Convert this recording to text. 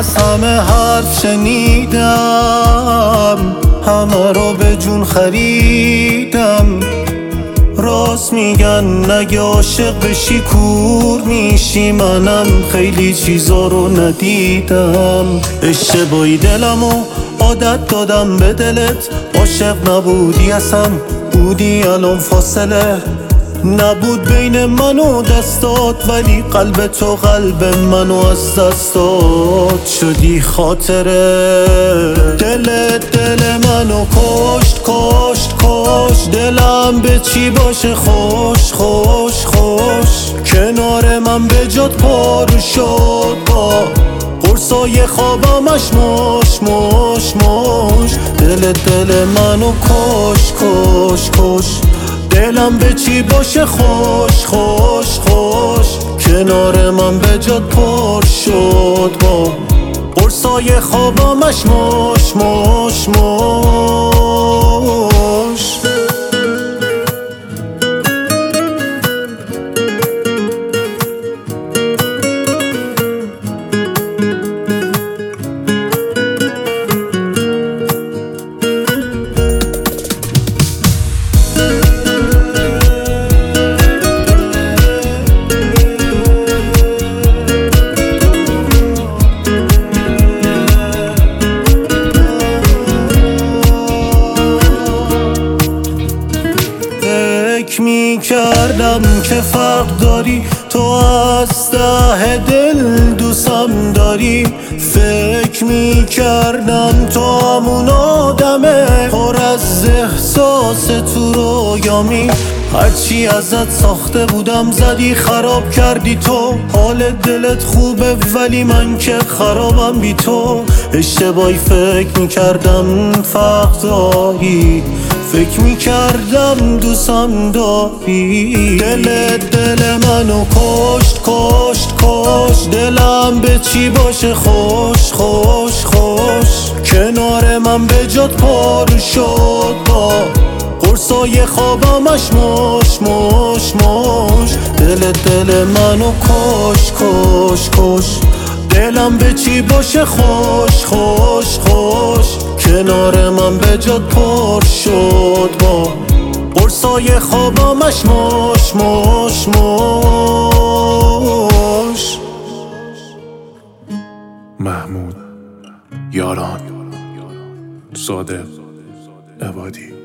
از همه حرف شنیدم، همه رو به جون خریدم. راست میگن اگه عاشق بشی کور میشی، منم خیلی چیزا رو ندیدم. اشتباهی دلمو عادت دادم به دلت، عاشق نبودی اصلا، بودی الان فاصله نبود بین من و دستات، ولی قلب تو قلب منو از دستات. شدی خاطره دلت دل منو کشت کشت کشت. دلم به چی باشه خوش خوش خوش، کنار من به جات پارو شد با قرصای خوابمش مش مش مش. دلت دل منو کش کش کش، دلم به چی باشه خوش خوش خوش، کنار من به جات پر شد با قرصای خوابمش مش مش مش. فکر میکردم که فرق داری، تو از ته دل دوستم داری. فکر میکردم تو همون آدمه پر از احساس تو رویامی. هرچی ازت ساخته بودم زدی خراب کردی تو. حال دلت خوبه ولی من که خرابم بی تو. اشتباهی فکر میکردم فرق داری، فکر میکردم دوستم داری. دلت دل منو کشت کشت کشت، دلم به چی باشه خوش خوش خوش، کنار من به جات پارو شد با قرصای خوابمش مش مش مش. دلت دل منو کش کش کش، دلم به چی باشه خوش خوش خوش، کنار من به جات پر شد با قرصای خوابمش مش مش مش. محمود یاران، صادق عبادی.